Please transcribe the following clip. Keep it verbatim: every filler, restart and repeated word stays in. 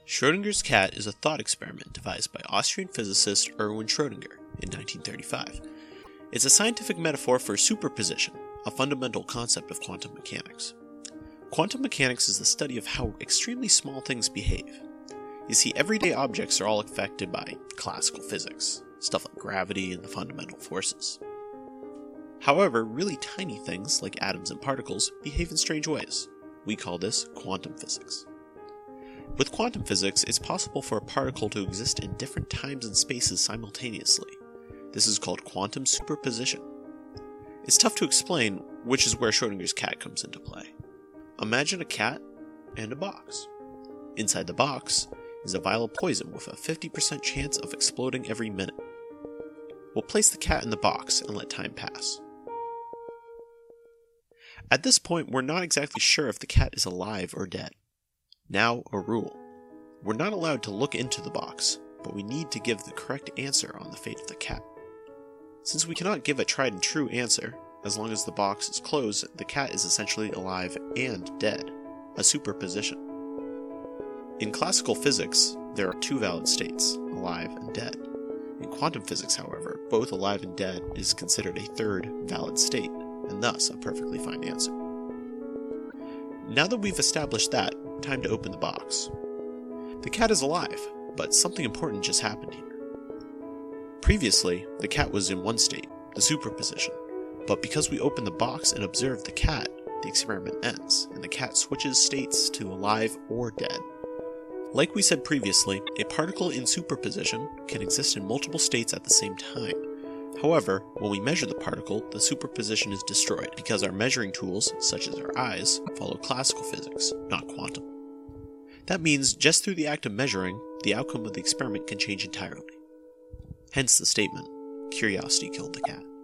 Schrödinger's cat is a thought experiment devised by Austrian physicist Erwin Schrödinger in nineteen thirty-five. It's a scientific metaphor for superposition, a fundamental concept of quantum mechanics. Quantum mechanics is the study of how extremely small things behave. You see, everyday objects are all affected by classical physics, stuff like gravity and the fundamental forces. However, really tiny things like atoms and particles behave in strange ways. We call this quantum physics. With quantum physics, it's possible for a particle to exist in different times and spaces simultaneously. This is called quantum superposition. It's tough to explain, which is where Schrödinger's cat comes into play. Imagine a cat and a box. Inside the box is a vial of poison with a fifty percent chance of exploding every minute. We'll place the cat in the box and let time pass. At this point, we're not exactly sure if the cat is alive or dead. Now, a rule. We're not allowed to look into the box, but we need to give the correct answer on the fate of the cat. Since we cannot give a tried and true answer, as long as the box is closed, the cat is essentially alive and dead, a superposition. In classical physics, there are two valid states, alive and dead. In quantum physics, however, both alive and dead is considered a third valid state, and thus a perfectly fine answer. Now that we've established that, time to open the box. The cat is alive, but something important just happened here. Previously, the cat was in one state, the superposition, but because we open the box and observe the cat, the experiment ends, and the cat switches states to alive or dead. Like we said previously, a particle in superposition can exist in multiple states at the same time. However, when we measure the particle, the superposition is destroyed because our measuring tools, such as our eyes, follow classical physics, not quantum. That means just through the act of measuring, the outcome of the experiment can change entirely. Hence the statement, curiosity killed the cat.